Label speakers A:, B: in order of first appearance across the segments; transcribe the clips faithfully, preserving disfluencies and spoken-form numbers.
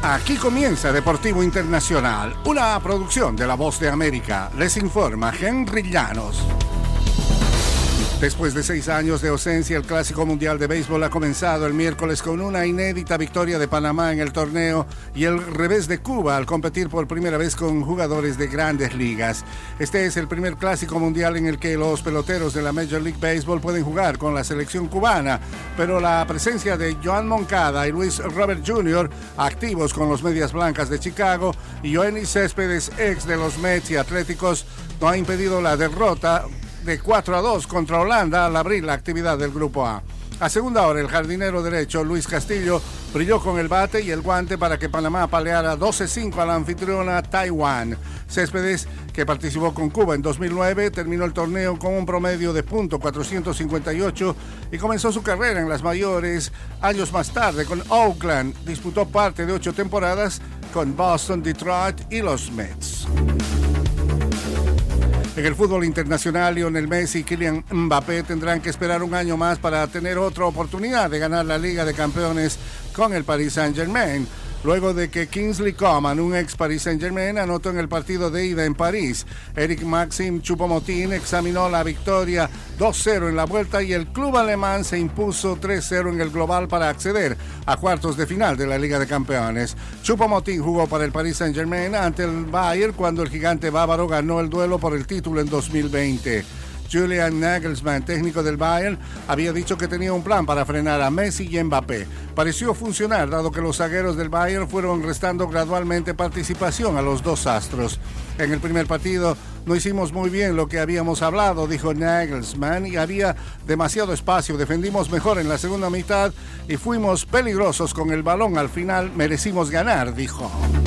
A: Aquí comienza Deportivo Internacional, una producción de La Voz de América. Les informa Henry Llanos. Después de seis años de ausencia, el Clásico Mundial de Béisbol ha comenzado el miércoles con una inédita victoria de Panamá en el torneo y el revés de Cuba al competir por primera vez con jugadores de grandes ligas. Este es el primer Clásico Mundial en el que los peloteros de la Major League Baseball pueden jugar con la selección cubana, pero la presencia de Yoán Moncada y Luis Robert junior, activos con los Medias Blancas de Chicago, y Yoenis Céspedes, ex de los Mets y Atléticos, no ha impedido la derrota de cuatro a dos contra Holanda al abrir la actividad del Grupo A. A segunda hora, el jardinero derecho Luis Castillo brilló con el bate y el guante para que Panamá apaleara doce cinco a la anfitriona Taiwán. Céspedes, que participó con Cuba en dos mil nueve, terminó el torneo con un promedio de punto cuatrocientos cincuenta y ocho y comenzó su carrera en las mayores años más tarde con Oakland. Disputó parte de ocho temporadas con Boston, Detroit y los Mets. En el fútbol internacional, Lionel Messi y Kylian Mbappé tendrán que esperar un año más para tener otra oportunidad de ganar la Liga de Campeones con el Paris Saint-Germain, luego de que Kingsley Coman, un ex Paris Saint-Germain, anotó en el partido de ida en París. Eric Maxim Choupo-Moting examinó la victoria dos cero en la vuelta y el club alemán se impuso tres cero en el global para acceder a cuartos de final de la Liga de Campeones. Choupo-Moting jugó para el Paris Saint-Germain ante el Bayern cuando el gigante bávaro ganó el duelo por el título en dos mil veinte. Julian Nagelsmann, técnico del Bayern, había dicho que tenía un plan para frenar a Messi y Mbappé. Pareció funcionar, dado que los zagueros del Bayern fueron restando gradualmente participación a los dos astros. En el primer partido no hicimos muy bien lo que habíamos hablado, dijo Nagelsmann, y había demasiado espacio. Defendimos mejor en la segunda mitad y fuimos peligrosos con el balón. Al final merecimos ganar, dijo.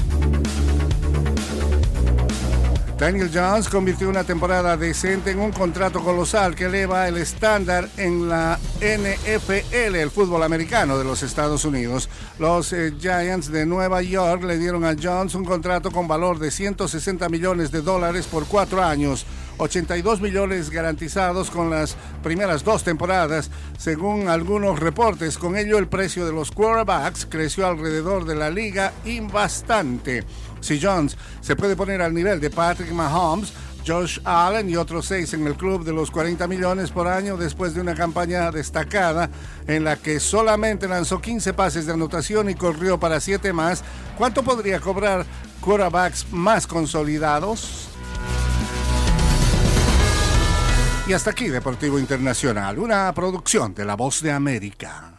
A: Daniel Jones convirtió una temporada decente en un contrato colosal que eleva el estándar en la N F L, el fútbol americano de los Estados Unidos. Los eh, Giants de Nueva York le dieron a Jones un contrato con valor de ciento sesenta millones de dólares por cuatro años, ochenta y dos millones garantizados con las primeras dos temporadas, según algunos reportes. Con ello, el precio de los quarterbacks creció alrededor de la liga y bastante. Si Jones se puede poner al nivel de Patrick Mahomes, Josh Allen y otros seis en el club de los cuarenta millones por año después de una campaña destacada en la que solamente lanzó quince pases de anotación y corrió para siete más, ¿cuánto podría cobrar quarterbacks más consolidados? Y hasta aquí Deportivo Internacional, una producción de La Voz de América.